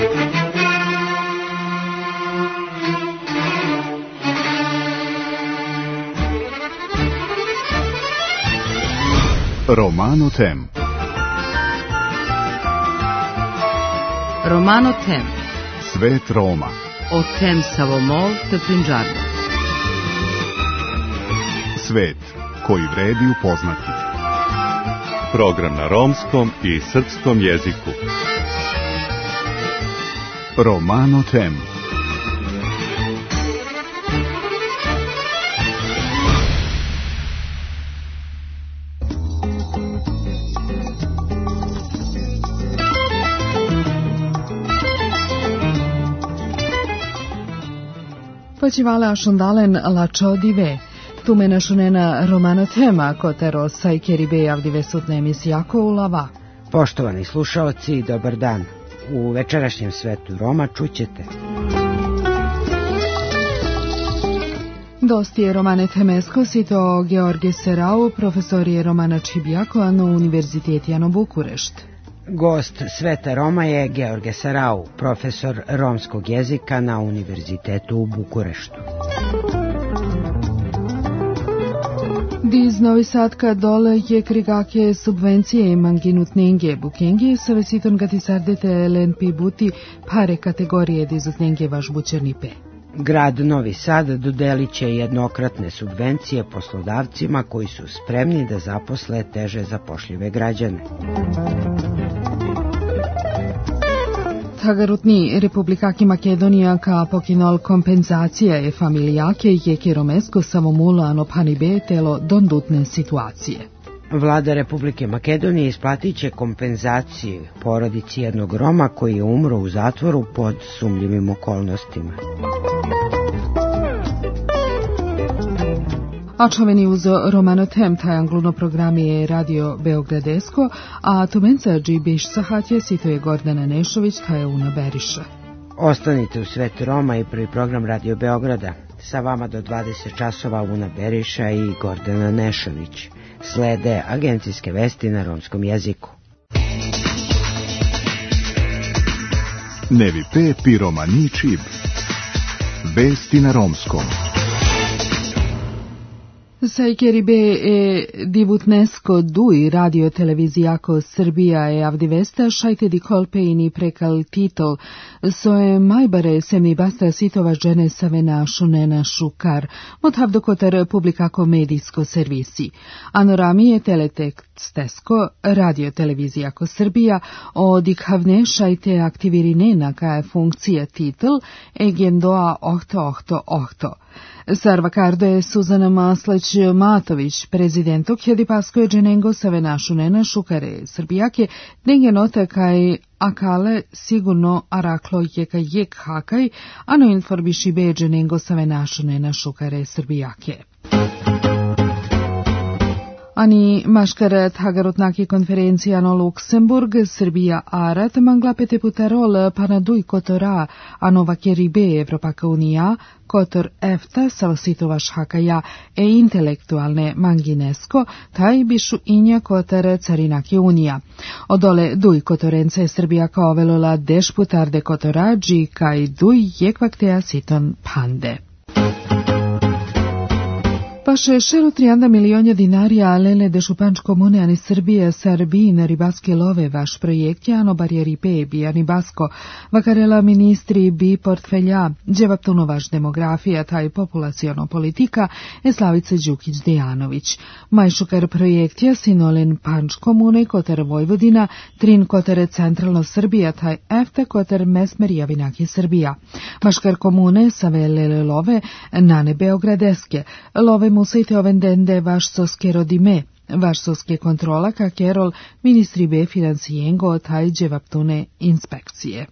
Romano Tem. Romano Tem. Svet Roma. O tem savomol te Punjabi. Svet koji vredi upoznati. Program na romskom i srpskom jeziku. Romano Tem. Počívala šundalen lačo dive. Tu me našunena Romano Tema, kotero sajkeri be javdive sutne emisijako ulava. Poštovani slušaoci, dobar dan. U večerašnjem svetu Roma čućete. Dosti je Romane Temesko, sito George Serau, profesor je Romana Čibjako na Univerziteti Ano Bukurešt. Gost Sveta Roma je George Serau, profesor romskog jezika na Univerzitetu u Bukureštu. Diz Novi Sad ka dole je krigake subvencije manginut nenge bukenge sa vesiton gati sardete lenpi buti pare kategorije dizut nenge vaš bučernipe. Grad Novi Sad dodelit će jednokratne subvencije poslodavcima koji su spremni da zaposle teže zapošljive građane. Tagarutni Republikaki Makedonija ka pokinol kompenzacija je familijake je kiromesko samomula ano panibe telo dondutne situacije. Vlada Republike Makedonije isplatit će kompenzaciju porodici jednog Roma koji je umro u zatvoru pod sumnjivim okolnostima. A čoveni uzo Romano Tem, taj angluno program je Radio Beogradesko, a tumenca džibiš sahatje sito je Gordana Nešović, taj je Una Beriša. Ostanite u Svetu Roma i prvi program Radio Beograda. Sa vama do 20 časova Una Beriša i Gordana Nešović. Slede agencijske vesti na romskom jeziku. Nevi pe pi romani čib. Vesti na romskom. Sajkeri be divutnesko duj radio televizijako Srbija je avdivesta šajte di kolpeini prekal titol soje majbare semi basta sitova žene savena šunena šukar motavdokotar publikako medijsko servisi. Anoramije teletekstesko radio televizijako Srbija odikhavne šajte aktivirinena kaja funkcija titol egendoa ohto. Sarvakardo je Suzana Maslać Matović, prezidentok Hjedipaskoje dženengo savena šunena šukare Srbijake, denge nota kaj akale sigurno araklo jeka jek hakaj, ano inforbiši be dženengo savena šunena šukare Srbijake. Ani maškar tagarutnaki konferencija no Luksemburg, Srbija arat manglapete putarol panaduj kotora, ano vakeribe Evropaka unija, kotor EFTA salsitovaš hakaja e intelektualne manginesko, taj bišu inja kotar carinaki unija. Odole duj kotorence Srbija kao velola deš putarde kotorađi, kaj duj jekvakteja siton pande. Paše šeru 30 milionja dinarija lele de šupanč komune ani Srbije Srbiji na ribaske love vaš projekt ano barijeri pebi ani basko vakarela ministri bi portfelja dževaptuno vaš demografija taj populacijono politika e Slavice Đukić-Dejanović. Majšukar projektja sinolen panč komune kotar Vojvodina, trin kotar centralno Srbija taj efte kotar mesmer javinaki Srbija. Maškar komune save lele love nane Beogradeske, love musite ovendende vaš soske rodime, vaš soske kontrola ka kerol ministri be financijengo taj dževaptune inspekcije.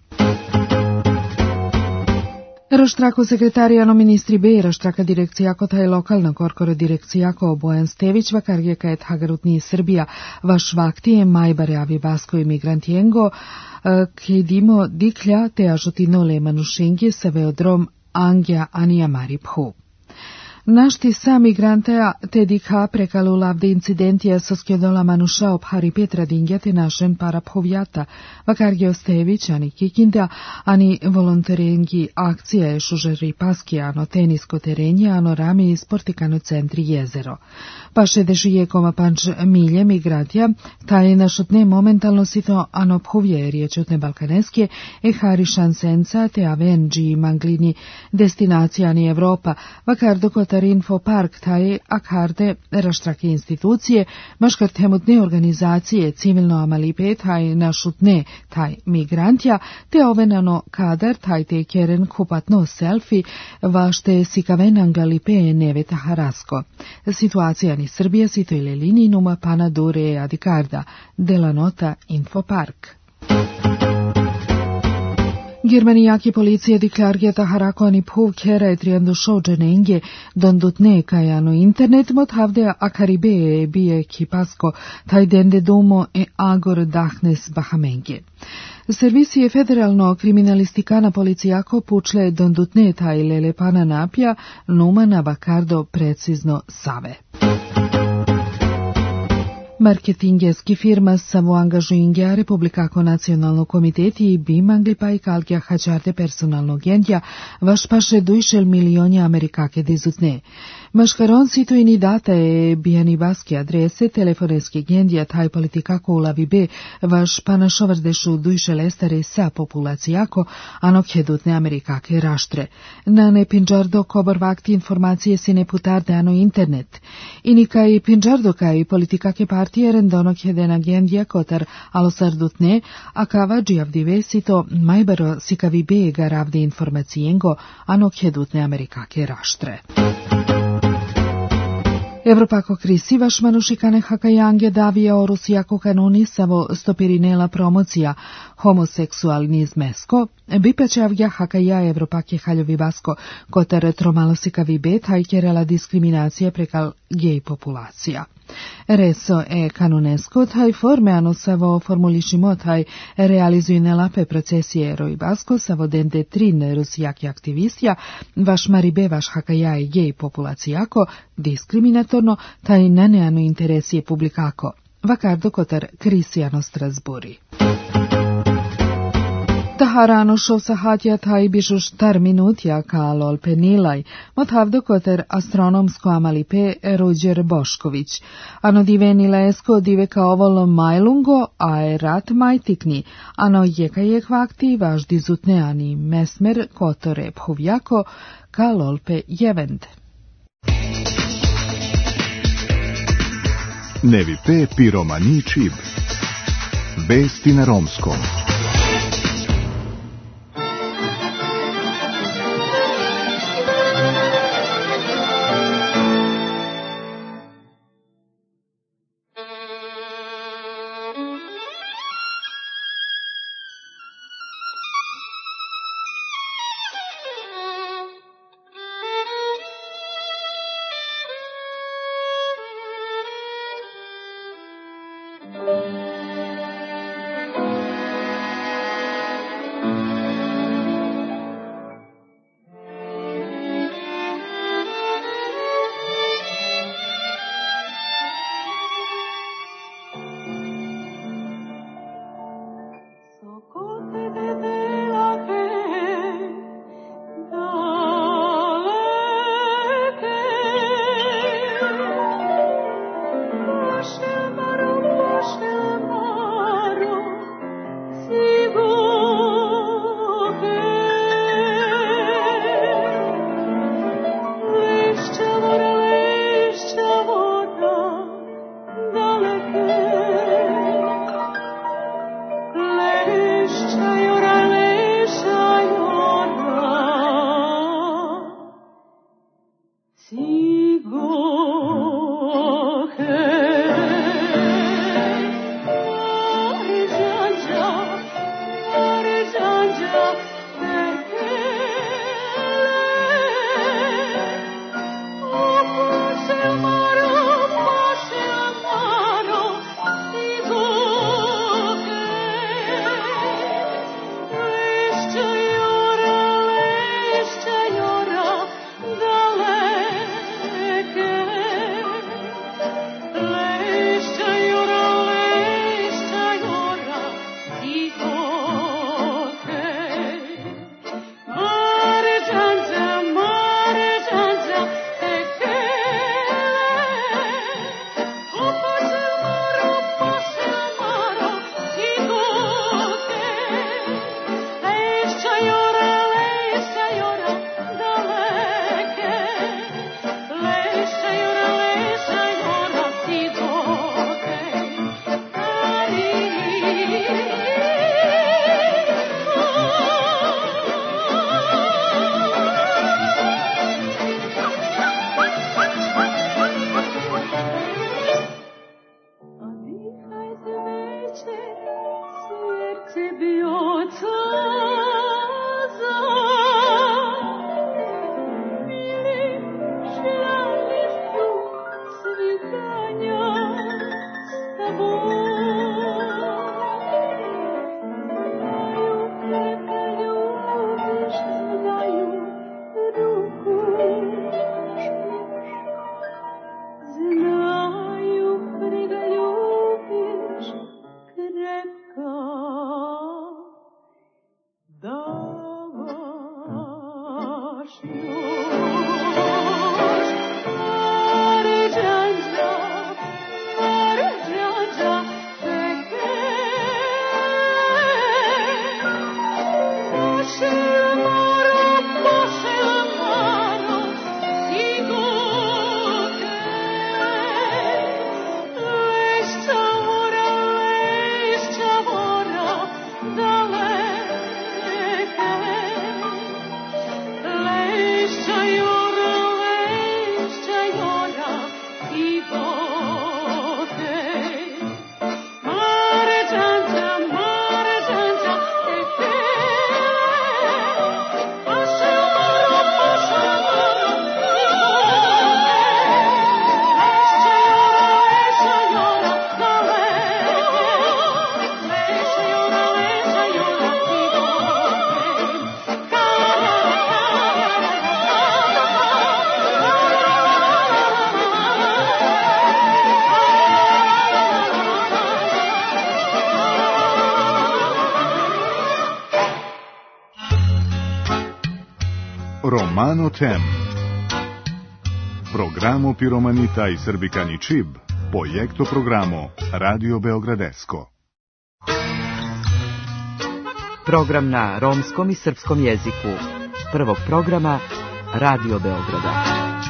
Raštrako sekretarijano ministri be raštraka direkcijako taj lokalna korkoro direkcijako Bojan Stević vakargeka et hagarutni Srbija vaš vaktije majbare avi basko imigrantijengo kedimo diklja te ažutino le manušengi sa veodrom Angja Anija Mariphu. Našti sami grantea TDK prekalula de incidentija со schiedola manusha obhari Petra Dingjate našen para povjata, vakar Geostević, ani Kikinda, ani volonterengi akcija je šužeri paski, ano tenisko terenje, ano rami sportikano centri jezero. Pa 60,5 milje migrantija, taj našotne momentalno sito ano povje riječutne balkaneske, hari šansenca te avenđi manglini destinacijani Evropa, vakar dokot Info Park taj akarde raštrake institucije, maškar temutne organizacije civilno amalipe taj našutne taj migrantja, te ovenano kadar taj te keren kupatno selfie, vašte sikavenangalipe neveta harasko. Situacija ni Srbija sito ile liniji numa pana dure adikarda, dela nota Info Park. Germanijaki policije diklargeta harakoni puv kera e triandu šođenenge dondutne kajano internet mot havde akaribe bije kipasko taj dende domo e agor dahnes bahamenge. Servisije federalno kriminalistikana policijako pučle dondutne taj lelepana napja numa na bakardo precizno save. Marketingeski firma samo angažuingja Republikako nacionalno komiteti bi mangli pa i kalgja hađarte personalno gendja, vaš paše dujšel milionja amerikake dizutne. Maškaron sito i ni data je bijani baske adrese, telefoneski gendja taj politikako ulavi be, vaš panašovrdešu dujšel estare sa populacijako, anok hedutne amerikake raštre. Na ne pinđardo kobor vakti informacije si ne putarde ano internet. Ini kaj pinđardo kaj politikake partije rendonok hedena gendja kotar alosardutne, a kava džijavdive sito majbaro sikavi be garavde informacijengo, anok hedutne amerikake raštre. Evropako krisi vaš manušikane hakajange davije o Rusijako kanoni savo stopirinela promocija homoseksualizmesko, bipećavja hakaja Evropake haljovi basko kotar tromalosikavi bet hajkerela diskriminacije prekal gej populacija. Reso e kanunesko taj formeano savo formulišimo taj realizuju nelape procesije eroj basko savo dende trin rusijaki aktivistja, vaš maribe vaš hakaja i gej populacijako diskriminatorno taj naneano interesije publikako. Vakardo kotar Krisijano Strasburi. Taharano šov sahatja taj bižu štar minutja ka lol penilaj, mot havdo koter astronomsko amalipe Ruđer Bošković. Ano diveni lesko dive ka ovolo majlungo, a je rat majtikni, ano jeka je hvakti vaš dizutne ani mesmer kotore phovjako ka lolpe jevend. Nevi pe piromani čib. Vesti na romskom. Romano Tem. Programo Piromanita i Srbikani Čib, projekto programo Radio Beogradesco. Program na romskom i srpskom jeziku. Prvog programa Radio Beograda.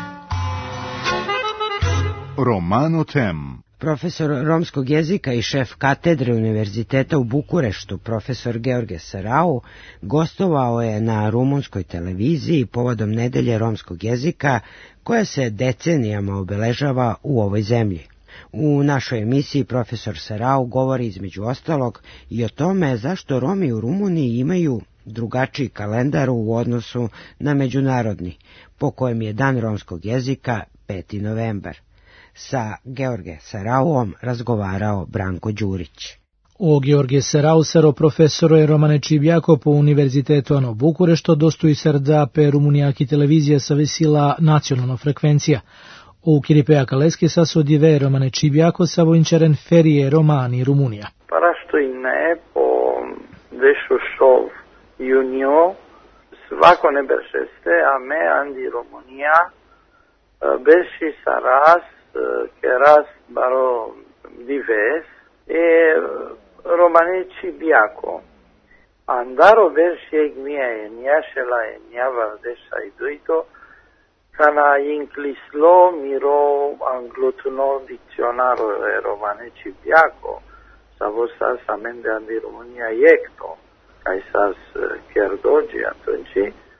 Romano Tem. Profesor romskog jezika i šef katedre Univerziteta u Bukureštu, profesor George Sarau, gostovao je na rumunskoj televiziji povodom Nedelje romskog jezika, koja se decenijama obeležava u ovoj zemlji. U našoj emisiji profesor Sarau govori između ostalog i o tome zašto Romi u Rumuniji imaju drugačiji kalendar u odnosu na međunarodni, po kojem je Dan romskog jezika 5. novembar. Sa George Sarauom razgovarao Branko Đurić. O George Sarau saro profesoro Romane Čibiako po Univerzitetu Ano Bukurešto dostoi srda pe Rumuniaki televizija savesila nacionalna frekvencija. O Kiripea Kaleske sasodive Romane Čibiako savoinčeren ferie Romani Rumunija. Parašto ime po dešu šov junio svako ne beršeste, a me andi Rumunija berši saras keras baro dives e Romane Čibiako. Andaro berši egmija je njašela je njava deša i duito kana inclislo miro anglotuno dicționaro Romane Čibiako sa vostas amende andi România iecto ca sas chiar dogi atunci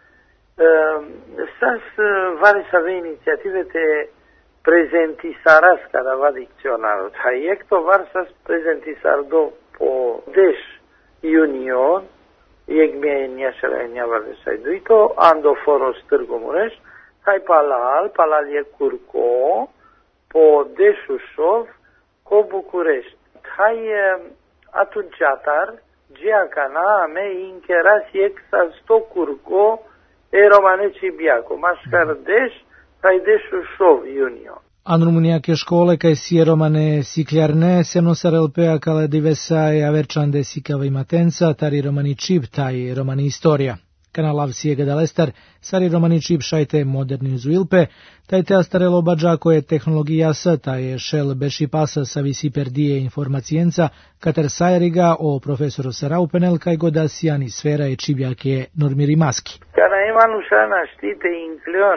sas vari să avea inițiative te prezentisarás cadava dicționaro ta iecto var sas prezentisardo po deș junion iegmia eniașela eniava desai duito ando foros Târgu Mureș hai palal e curco po deșușov co București hai atunci atar Giacana me incheras exa sto curco e Romane Čibiako maškar deș hai deșușov junio. An Rumuniake škole kaj si Romane Sikljarne semno sarelpea kala divesa e averčande sikava imatenca tari Romani Čib taj Romani Istorija. Kanalav Siega Dalestar, sari Romani Čib šajte moderni zuilpe, taj te astarelo bađako je tehnologija sa, taj je šel beši pasa sa visi perdije informacijenca, kater sajeriga o profesoru Saraupenel kaj goda sijani sfera je Čibjake normiri maski. Kana imanu šana štite inklion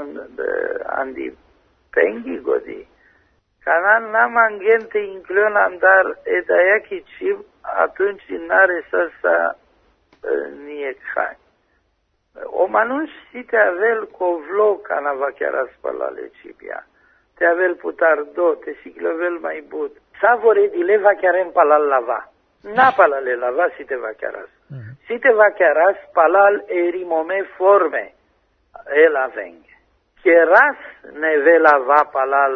andi pengi godi, kana naman gente inklion andar edajaki Čib, atunci nare sasa nije kaj. O manuș si te avel covlo cana va chiar spalale Cibia. Te avel putardo, te siglovel mai but. Savore di le va chiar en palal lava. Na palale lava si te va chiaras. Si te va chiaras palal erimome forme. El avenge. Chiaras ne ve lava palal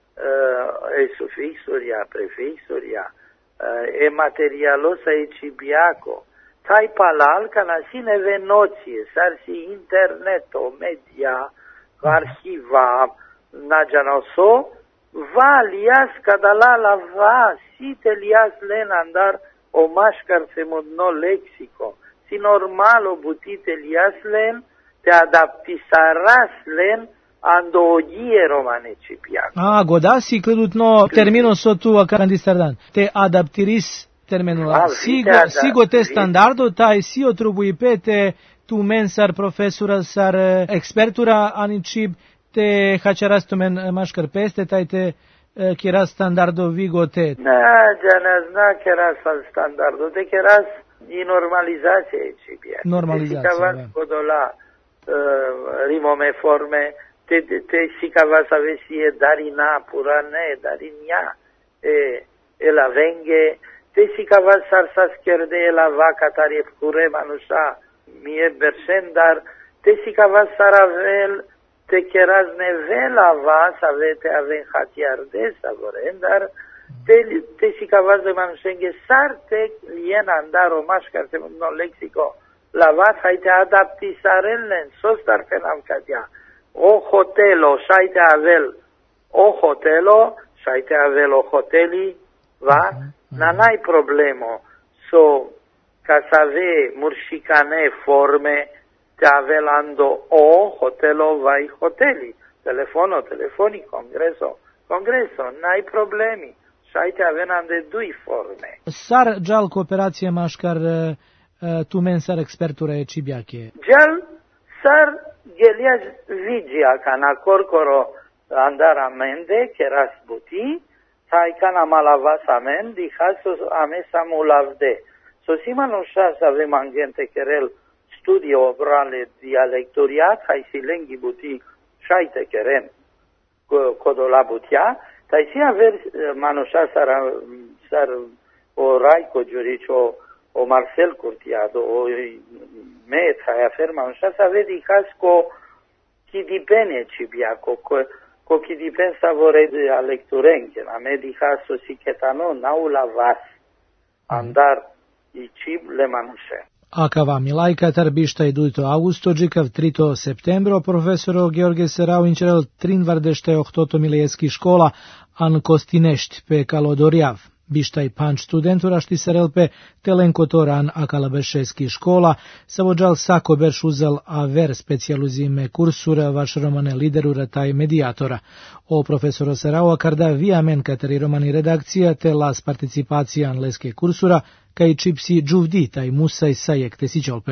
e sufixuria, prefixuria. E materialosa e Cibiaco. Tai palal kana sine ve noție, sarsi interneto, media, arhiva, nađanoso, va lias kadala la va, site lias len andar o maškar se modno leksiko, si normalo butite lias len, te adaptisaras len ando ogie Romane Čibiako. Godasi credutno termino sotu akandistardan, te adaptiris termenul. Sigo te standardo, taj si otrubui pete tu men sar profesura sar expertura ani Čib te hačaras tu men maškar peste, taj te keras standardo vigo te. Ne zna keras standardo, te keras i normalizacije Čibija. Normalizacija, da. Kodola rimome forme, te sikava savesie darina, purane, darinja, la venge, te sikava sarsas kerde la vaca tare pure manusha mie bersendar te sikava saravel te keraz nevela va savete aven hatiar de savorendar te sikava de manushenge sarte lien andar o maskar te no lexico la va haite adapti sarellen sostar penam kadia o hotelo shaite avel o hotelo shaite avel o hoteli va N-ai problemo, ca să ave murșicane forme, te avelando o hotelo vai hoteli, telefono, telefoni, congreso, nai problemi. Šajte avenande dui forme. Sar gjall kooperacije maškar tu men sar eksperture čibiake. Gjall sar geliaj vigia kana korkoro andara mende keras buti, tai kana malavas amen, dihasos amesamu lavde. Sosima no shas avem angente kerel studio obrale dialectoriat, hai silengi buti šajte keren kodola butia, tai si aver manosha sar o Raico Giuricio o Marcel Curtiado o met hai afer manosha sa vedi casco chi dipene cibiaco co chi dipen savore de a lecturenche la medicaso si ketano naula vas andar i cib le manoshe. Akava Milajka tarbišta iduto augustodžikav 3. septembro profesoro George Serau inčerel trinvardešte ohtoto milijeski škola an kostinešt pe kalodorjav. Bištaj panč studenturašti serelpe telenkotoran akalabešeski škola, savođal sako berš uzel aver specializime kursura vaš romane liderura taj medijatora. O profesoro Serau akarda viamen kateri romani redakcija te las participacijan leske kursura, kaj čipsi džuvdi taj musaj sajek te sičolpe.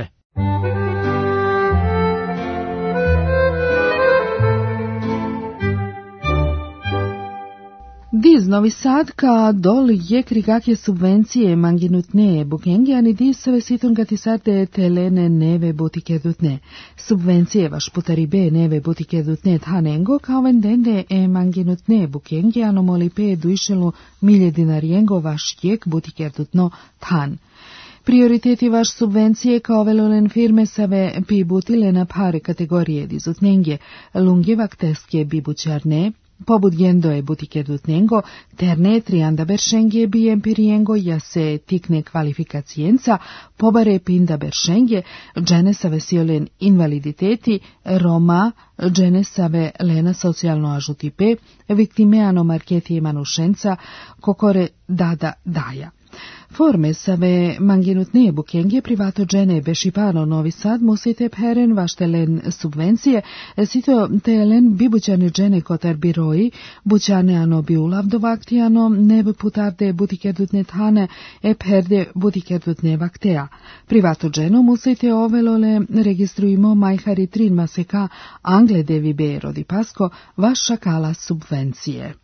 Diz Novi Sad ka dol je krigake subvencije manginutne bukenge ani diz sove situngati sarte telene neve butike dutne. Subvencije vaš putaribe neve butike dutne thanengo kao vendende manginutne bukenge anomolipe duishelu milje dinariengo vaš jek butike dutno than. Prioriteti vaš subvencije kao velolen firme save pibutile na pare kategorije dizutnenge lungevak teske bibučarne, pobudjendo je butike dutnengo, terne trianda beršenge bi empiriengo ja se tikne kvalifikacijenca, pobare pinda beršenge, džene save siolen invaliditeti, Roma, džene save lena socijalno ažutipe, viktimeano marketi manušenca, kokore dada daja. Forme save manginutne bukenge privato džene bešipano Novi Sad musite peren vaštelen subvencije, sito telen bibućane džene kotar biroji, bućane ano biulavdo vaktiano, neb putarde butike dutne thane, perde butike dutne vaktea. Privato dženo musite ovelole registrujmo majhari trin maseka angle devi be rodi pasko, vaša kala subvencije.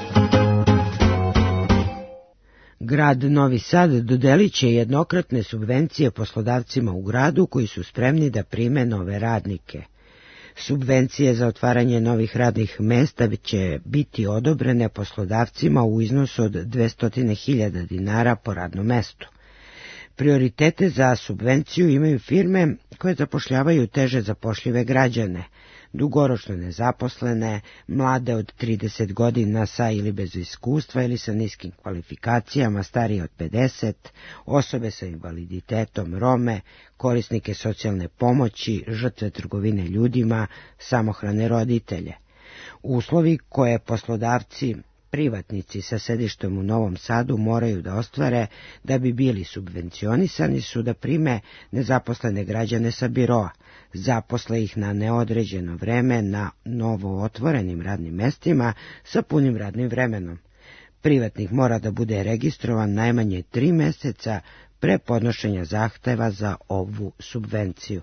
Grad Novi Sad dodelit će jednokratne subvencije poslodavcima u gradu koji su spremni da prime nove radnike. Subvencije za otvaranje novih radnih mesta će biti odobrene poslodavcima u iznosu od 200.000 dinara po radnom mestu. Prioritete za subvenciju imaju firme koje zapošljavaju teže zapošljive građane, dugoročno nezaposlene, mlade od 30 godina sa ili bez iskustva ili sa niskim kvalifikacijama, starije od 50, osobe sa invaliditetom, Rome, korisnike socijalne pomoći, žrtve trgovine ljudima, samohrane roditelje. Uslovi koje poslodavci privatnici sa sedištem u Novom Sadu moraju da ostvare da bi bili subvencionisani su da prime nezaposlene građane sa biroa, zaposle ih na neodređeno vreme na novo otvorenim radnim mestima sa punim radnim vremenom. Privatnik mora da bude registrovan najmanje 3 meseca pre podnošenja zahteva za ovu subvenciju.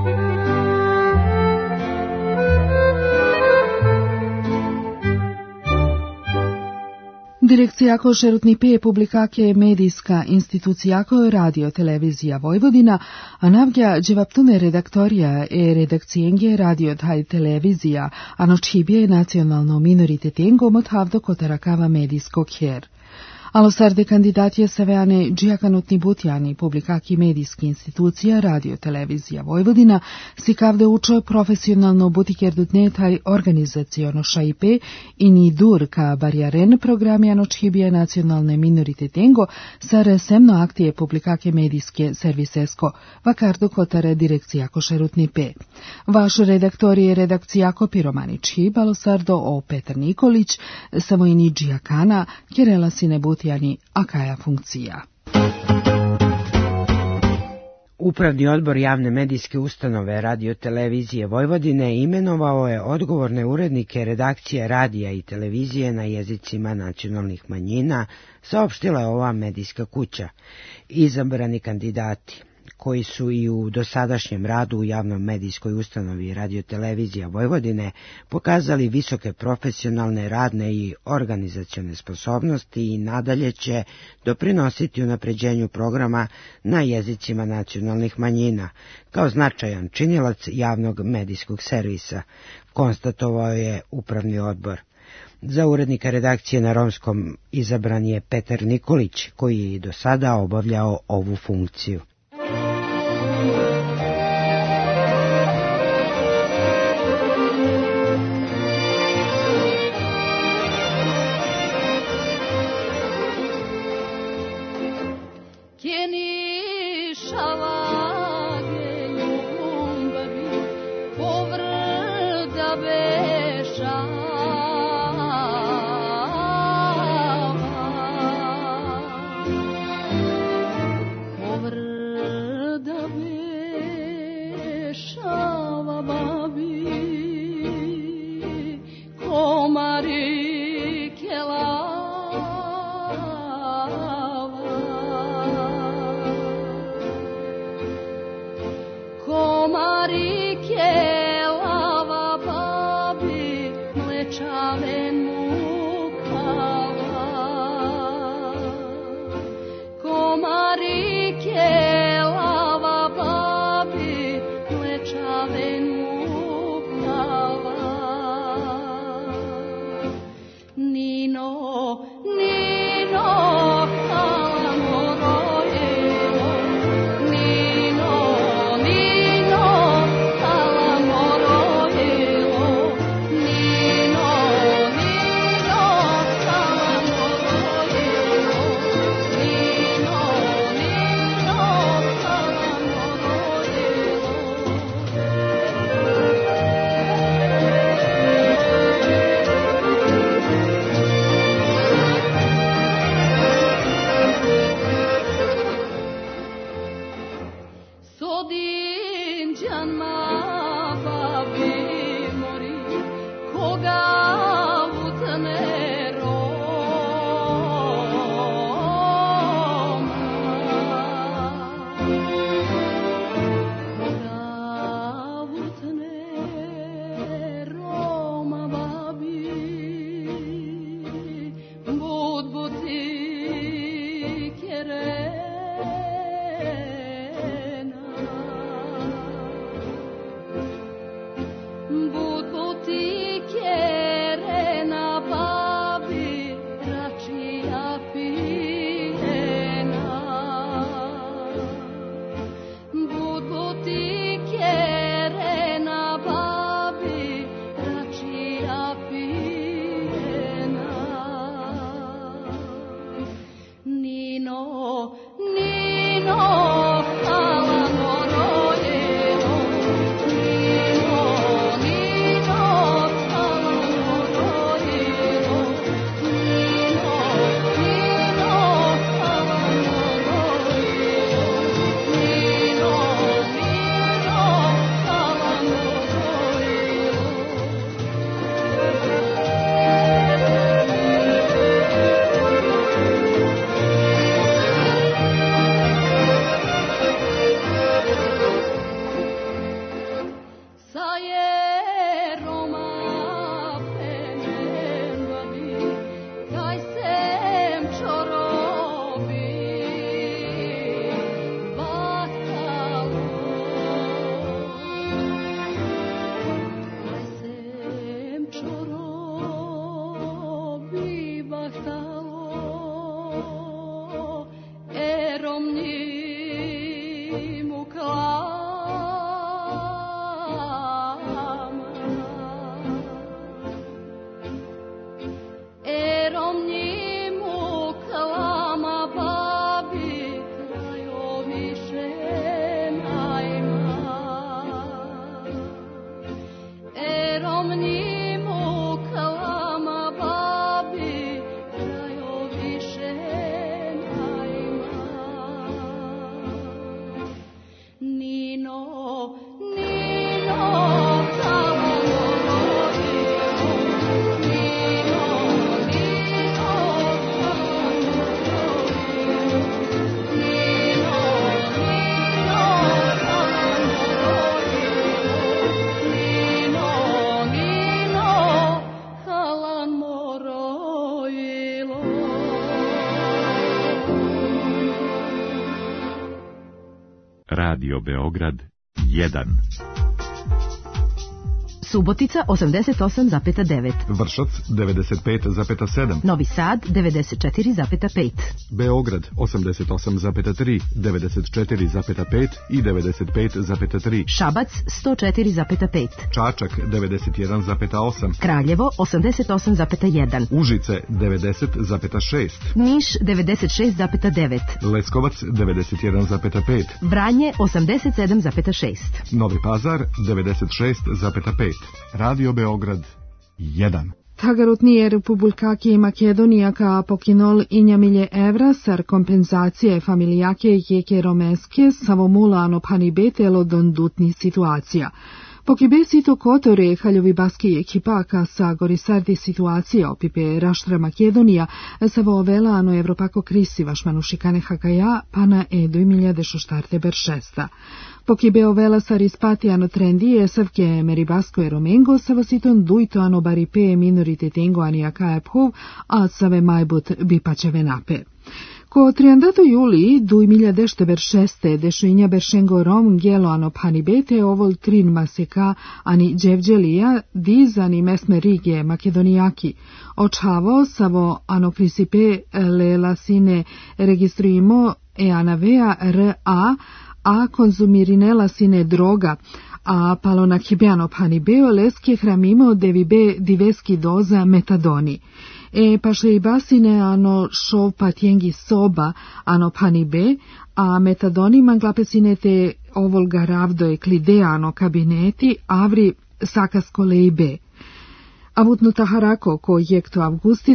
Direkcijako šerutni pe publikake medijska institucijako radio televizija Vojvodina, a navlja dževaptune redaktorija redakcijenge radio taj televizija, a noćibije nacionalno minoritetengo mothavdo kotarakava medijskog her. Alosarde kandidatije saveane džijakanutni butjani publikaki medijski institucija radio televizija Vojvodina si kavde učo profesionalno butiker dutnetaj organizacijono šaipe i ni dur ka barjaren programjano čhibije nacionalne minoritetengo sa resemno aktije publikake medijske servisesko vakardo kotare direkcijako šerutni pe. Vaš redaktor je redakcijako Piromani Čhib, alosardo o Petar Nikolić, samojini džijakana, kjerela si ne butjani, a kaja funkcija. Upravni odbor javne medijske ustanove Radio-televizije Vojvodine imenovao je odgovorne urednike redakcije radija i televizije na jezicima nacionalnih manjina, saopštila je ova medijska kuća. Izabrani kandidati, koji su i u dosadašnjem radu u javnom medijskoj ustanovi Radio-televizija Vojvodine pokazali visoke profesionalne, radne i organizacione sposobnosti i nadalje će doprinositi unapređenju programa na jezicima nacionalnih manjina, kao značajan činilac javnog medijskog servisa, konstatovao je upravni odbor. Za urednika redakcije na romskom izabran je Petar Nikolić, koji je i do sada obavljao ovu funkciju. Nino, Radio Beograd 1. Subotica 88,9. Vršac 95,7. Novi Sad 94,5. Beograd 88,3, 94,5 i 95,3. Šabac 104,5. Čačak 91,8. Kraljevo 88,1. Užice 90,6. Niš 96,9. Leskovac 91,5. Vranje 87,6. Novi Pazar 96,5. Radio Beograd 1. Tagarutnije Republikake Makedonija ka pokinol injamilje evra sar kompenzacije familijake jeke romeske savomulano panibetelo dondutni situacija. Pokibesito kotore haljovi baski ekipaka sa gorisardi situacija opipe raštra Makedonija savo velano Evropako krisi vašmanu šikane hakaja pana e 2016 beršesta. Pokibeo vela sar ispatiano trendi savke meribasko e romengo savositon duito ano baripe minoritetengo aniaka ephov a save majbut bipačeve nape. Ko 30 juli 2016 dešuinja beršengo rom gelo ano panibete ovol trin maseka ani dževđelija diz ani mesme rige makedonijaki. Očavo savo ano krisipe lela sine registruimo e anavea ra a konzumirinela sine droga, a palonakibiano panibeo leske hramimo devibe diveski doza metadoni. E paše i basine ano šov patjengi soba ano panibe, a metadoni manglapesine te ovolga ravdo e klide ano kabineti avri sakasko leibe. Avutno taharako ko jekto avgusti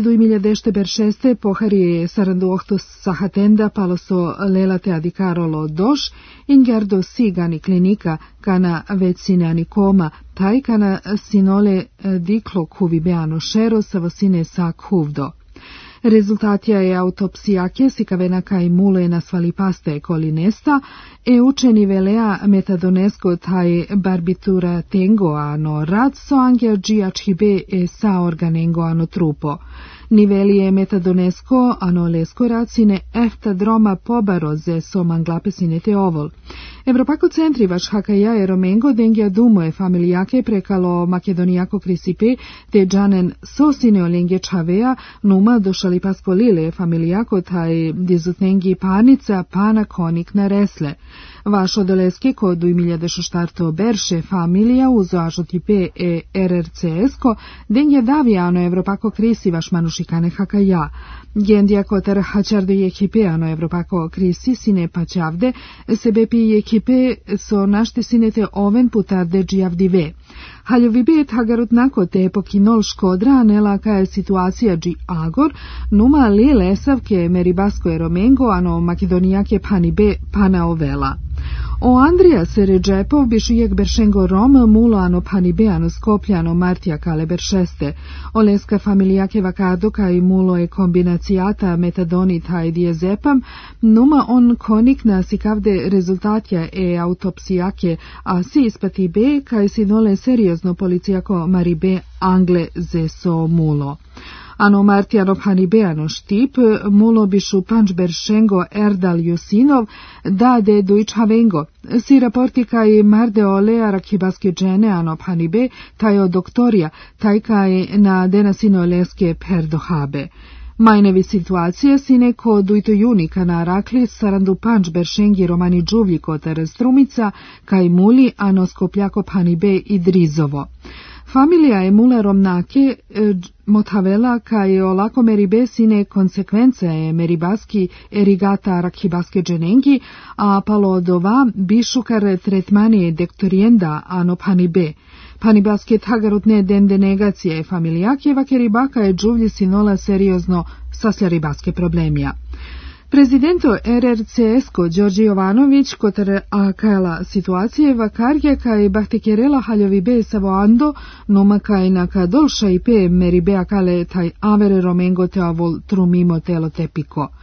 2016 pohari saranduohto sahatenda paloso lelate adikarolo doš ingerdo sigani klinika kana vecine anikoma taj kana sinole diklo kuvibeano šero savosine sa kuvdo. Rezultatija je autopsijake sikavena kaj mule na svalipaste kolinesta e učeni velea metadonesko taj barbitura tengo ano radso angeođijačhibe e sa organengo ano trupo. Nivelije metadonesko ano lesko racine efta droma pobaroze so manglapesine te ovol. Evropako centri vaš hakaja e romengo dengja dumo e familijake prekalo makedonijako krisipe te džanen sosine olenge čavea numa došali pasko lile familijako taj dizutnengi panica pana konik na resle. Vaš odoleske kod 2016 berše familija uzo ažotipe e RRCS-ko dengja davijano Evropako krisi vaš manušikane hakaja. Gendija kotar hačardo je ekipeano Evropako krisi sine pačavde sebepi je ekipe so našte sinete oven putarde džijavdive. Haljovibe tagarutnako te pokinol škodra nela kaja situacija dži agor numa lile savke meribasko e romengo ano makedonijake panibe pana ovela. O Andrija Seređepov bišujek beršengo rom mulo ano panibe ano skopljano martija kale beršeste. Oleska familijake vakado kaj mulo e kombinacijata metadoni taj diazepam numa on konik na sikavde rezultatja e autopsijake a si ispati be kaj si nole seriozno policijako maribe angle zeso mulo. Ano martijano panibeano štip, mulo bišu panč beršengo Erdal Jusinov, da de dujč havengo. Si raporti kaj marde olea rakibaske džene ano panibe, taj o doktorija, taj kaj na denasino leske perdohabe. Majnevi situacije sine ko dujto junika na rakli sarandu panč beršengi romani džuvljiko ter strumica, kaj muli ano skopljako panibe i drizovo. Familija je mula romnake motavela kaj olako meribe sine konsekvence je meribaski erigata rakhibaske dženengi, a palodova bišukar tretmani dektorijenda ano panibe. Panibaske tagarutne dende negacije familijakeva keribaka je džuvlji sinola seriozno sasja ribaske problemija. Prezidento RRCS-ko Đorđe Jovanović kotar akala situacije vakarje kaj bahtikerela haljovibe savoando noma kaj naka dolša i pe meribe akale taj avere romengo te avol trumimo telo tepiko.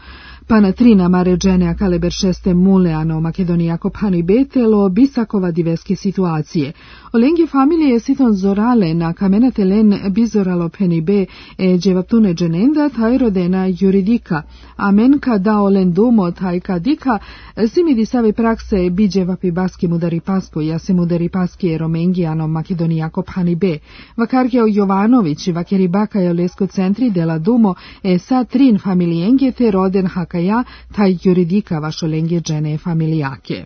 Pana trina mare gene a cale beršeste muleano Makedonijako pani betelo bisakova diveske situacije. Olenghe familije siton zorale na kamenate len bizoralo penibe e djevaptune genenda taj rodena juridika. Amenka dao len dumo taj kadika simidi save prakse biđevapi baski mudari pasko ja se mudari paski romengijano Makedonijako pani be. Vakargeo Jovanović i vakeribaka je lesko centri dela dumo e sa trin familijenge te roden hakaja taj juridika vašo lenghe gene familijake.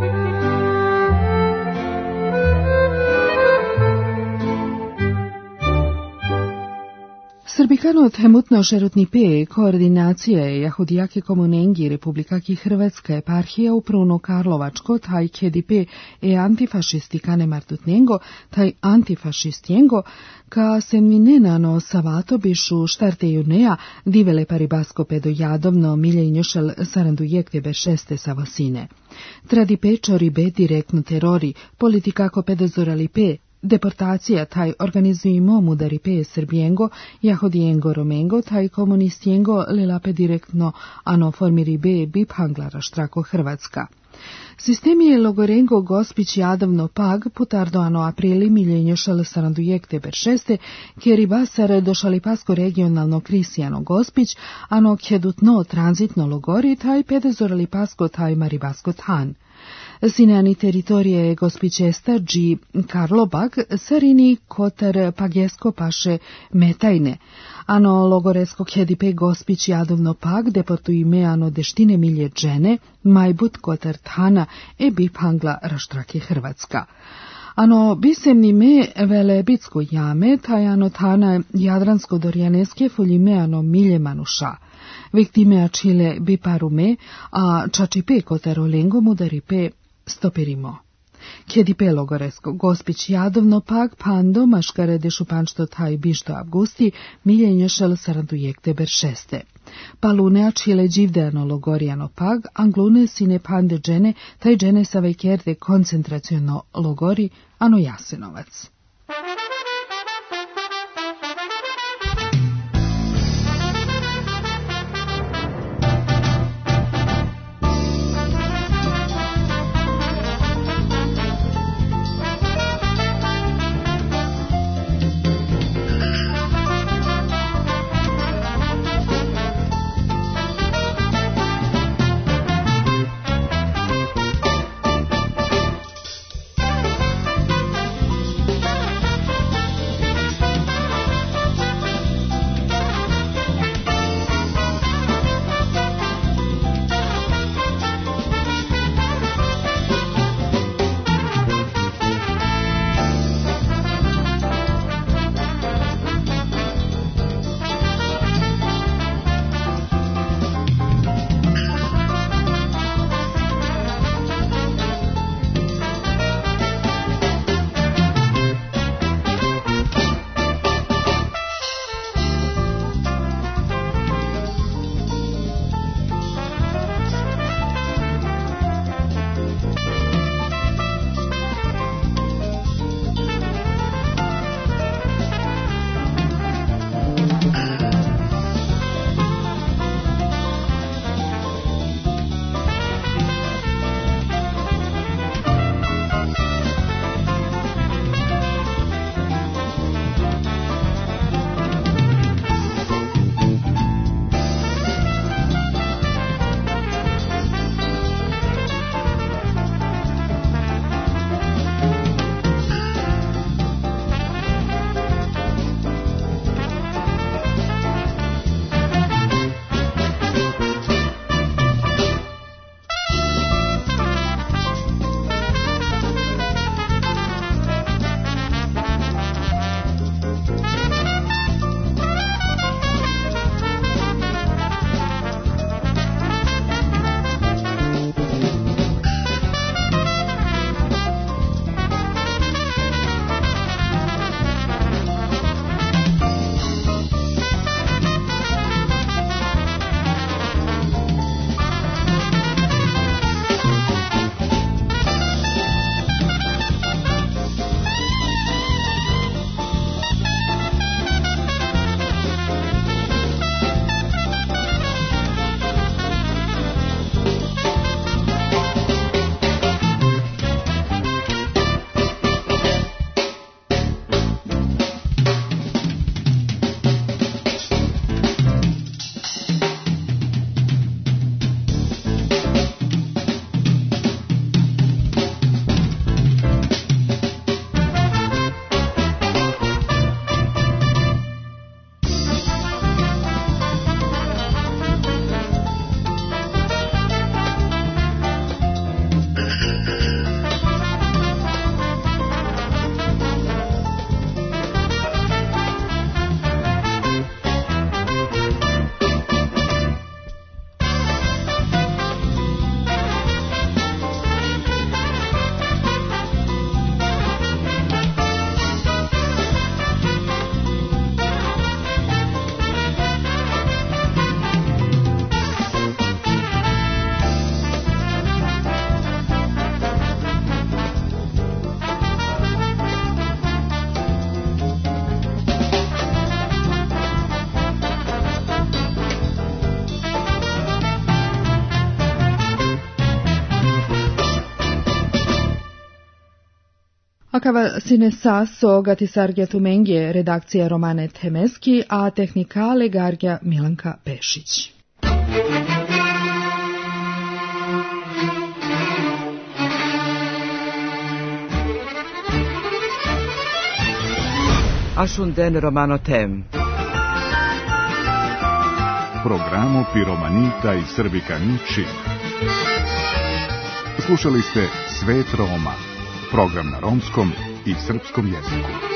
Srbikano temutno šerutni pe koordinacije jahudijake komunengi Republikaki Hrvatska eparhija upravno Karlovačko taj kedipe antifašistikane martutnjengo taj antifašistjengo ka se minenano savato bišu štarte junea divele paribasko pedo jadovno miljenjošel sarandujekte bešeste savosine. Tradi pečori be direktno terori politikako pedozorali pe deportacija taj organizujemo mudari pe srbijengo, jahodijengo romengo, taj komunistjengo lelape direktno ano formiri be biphanglara štrako Hrvatska. Sistemi je logorengo gospić jadavno pag putardo ano aprili miljenjošal sarandujekte beršeste, kjeri basar došali pasko regionalno krisijano gospić, ano kjedutno tranzitno logori taj pedezorali pasko taj maribasko tan. Sineani teritorije gospićesta dži Karlobag sarini kotar pagesko paše metajne. Ano logoresko kjedipe gospić jadovno pag deportu ime ano deštine milje džene, majbut kotar tana e bipangla raštrake Hrvatska. Ano bisemni me velebitsko jame, taj ano tana jadransko-dorjaneske fuljime ano milje manuša. Viktime čile biparume, a čačipe kotar olengo mudaripe stoperimo. Kjedipe logoresko gospić jadovno pag pando maškare de šupanšto taj bišto avgusti miljenjošel sarandujekte beršeste. Palune čile dživdeano logorijano pag anglune sine pande džene taj džene savejkerde koncentraciono logori ano Jasenovac. Akava sine saso gatisargja tumengje redakcija Romane Temeski, a tehnikale gargja Milanka Pešić. Ashunden Romano Tem. Programo Piromanita i Srbikani Čib. Slušali ste Svet Roma, program na romskom i srpskom jeziku.